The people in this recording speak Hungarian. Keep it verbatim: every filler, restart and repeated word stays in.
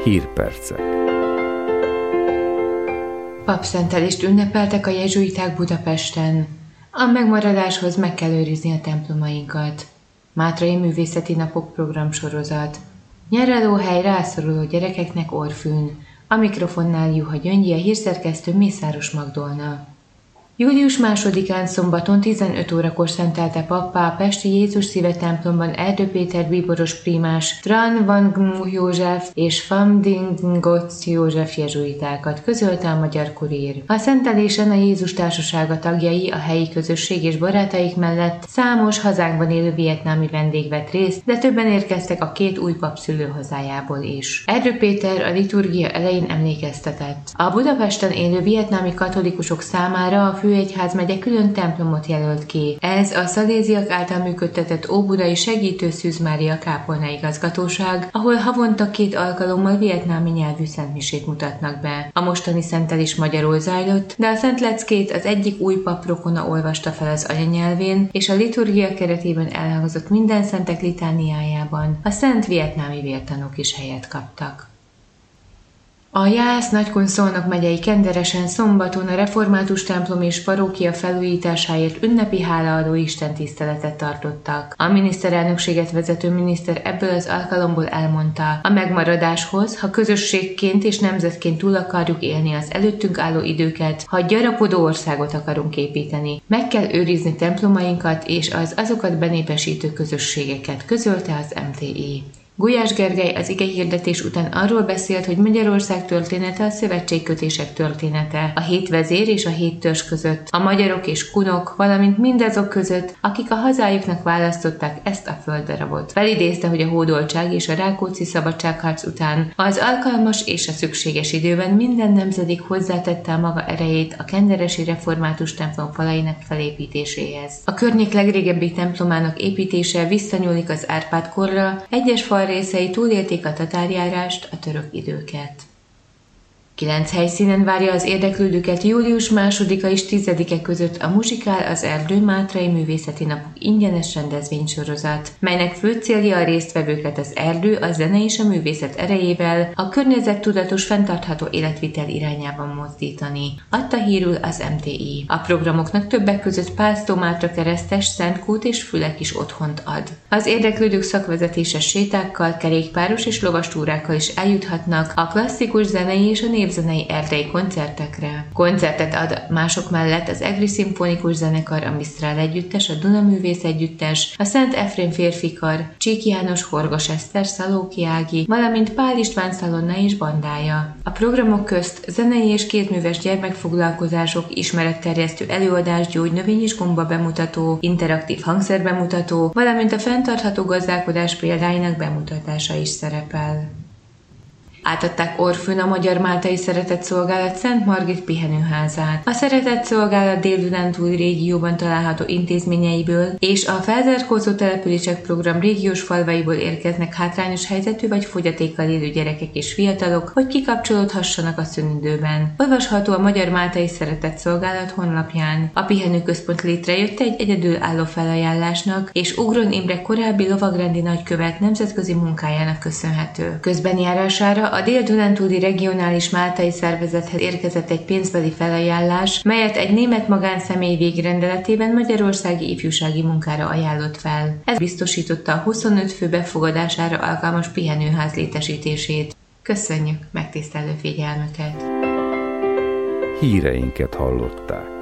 Hírpercek. Papszentelést ünnepeltek a jezsuiták Budapesten. A megmaradáshoz meg kell őrizni a templomainkat. Mátrai Művészeti Napok programsorozat. Nyaralóhely rászoruló gyerekeknek Orfűn. A mikrofonnál Juha Gyöngyi, a hírszerkesztő Mészáros Magdolna. július másodikán szombaton tizenöt órakor szentelte pappá a pesti Jézus Szíve templomban Erdő Péter bíboros prímás, Tran Van Gnu József és Pham Dinh Ngoc József jezsuitákat, közölte a Magyar Kurír. A szentelésen a Jézus Társasága tagjai, a helyi közösség és barátaik mellett számos hazánkban élő vietnámi vendég vett részt, de többen érkeztek a két új pap szülőhazájából is. Erdő Péter a liturgia elején emlékeztetett. A Budapesten élő vietnámi katolikusok számára a Főegyházmegye külön templomot jelölt ki. Ez a szaléziak által működtetett Óbudai Segítő Szűz Mária kápolna igazgatóság, ahol havonta két alkalommal vietnámi nyelvű szentmisét mutatnak be. A mostani szentelés magyarul zajlott, de a szentleckét az egyik új pap rokona olvasta fel az anyanyelvén, és a liturgia keretében elhangzott minden szentek litániájában a szent vietnámi vértanúk is helyet kaptak. A Jász Nagykun-Szolnok megyei Kenderesen szombaton a református templom és parókia felújításáért ünnepi hálaadó istentiszteletet tartottak. A miniszterelnökséget vezető miniszter ebből az alkalomból elmondta, a megmaradáshoz, ha közösségként és nemzetként túl akarjuk élni az előttünk álló időket, ha gyarapodó országot akarunk építeni, meg kell őrizni templomainkat és az azokat benépesítő közösségeket, közölte az em té i. Gulyás Gergely az igehirdetés után arról beszélt, hogy Magyarország története a szövetségkötések története, a hét vezér és a hét törzs között, a magyarok és kunok, valamint mindazok között, akik a hazájuknak választották ezt a földdarabot. Felidézte, hogy a hódoltság és a Rákóczi szabadságharc után az alkalmas és a szükséges időben minden nemzedék hozzátette a maga erejét a kenderesi református templom falainak felépítéséhez. A környék legrégebbi templomának építése visszanyúlik az Árpád-korra, egyes fal részei túlélték a tatárjárást, a török időket. Kilenc helyszínen várja az érdeklődőket július másodika és tizedike között a Muzsikál az Erdő Mátrai Művészeti Napok ingyenes rendezvénysorozat, melynek fő célja a résztvevőket az erdő, a zene és a művészet erejével a környezettudatos fenntartható életvitel irányában mozdítani, adta hírül az em té i. A programoknak többek között Pásztó Mátra Keresztes, Szentkút és Fülek is otthont ad. Az érdeklődők szakvezetéses sétákkal, kerékpáros és lovastúrákkal is eljuthatnak a klasszikus zenei és a népzenei erdei koncertekre. Koncertet ad mások mellett az Egri Szimfonikus Zenekar, a Misztrál Együttes, a Duna Művész Együttes, a Szent Efrém Férfikar, Csík János, Horgos Eszter, Szalóki Ági, valamint Pál István Szalonna és bandája. A programok közt zenei és kétműves gyermekfoglalkozások, ismeretterjesztő előadás, gyógynövény és gomba bemutató, interaktív hangszerbemutató, valamint a fenntartható gazdálkodás példáinak bemutatása is szerepel. Átadták Orfűn a Magyar Máltai Szeretetszolgálat Szent Margit pihenőházát. A Szeretetszolgálat Dél-Dunántúli régióban található intézményeiből és a felzárkózó települések program régiós falvaiból érkeznek hátrányos helyzetű vagy fogyatékkal élő gyerekek és fiatalok, hogy kikapcsolódhassanak a szünidőben. Olvasható a Magyar Máltai Szeretetszolgálat honlapján. A pihenőközpont létrejött egy egyedülálló felajánlásnak és Ugron Imre korábbi lovagrendi nagykövet nemzetközi munkájának köszönhető. Közbenjárására a Dél-Dunántúli Regionális Máltai Szervezethez érkezett egy pénzbeli felajánlás, melyet egy német magánszemély végrendeletében magyarországi ifjúsági munkára ajánlott fel. Ez biztosította a huszonöt fő befogadására alkalmas pihenőház létesítését. Köszönjük megtisztelő figyelmüket! Híreinket hallották.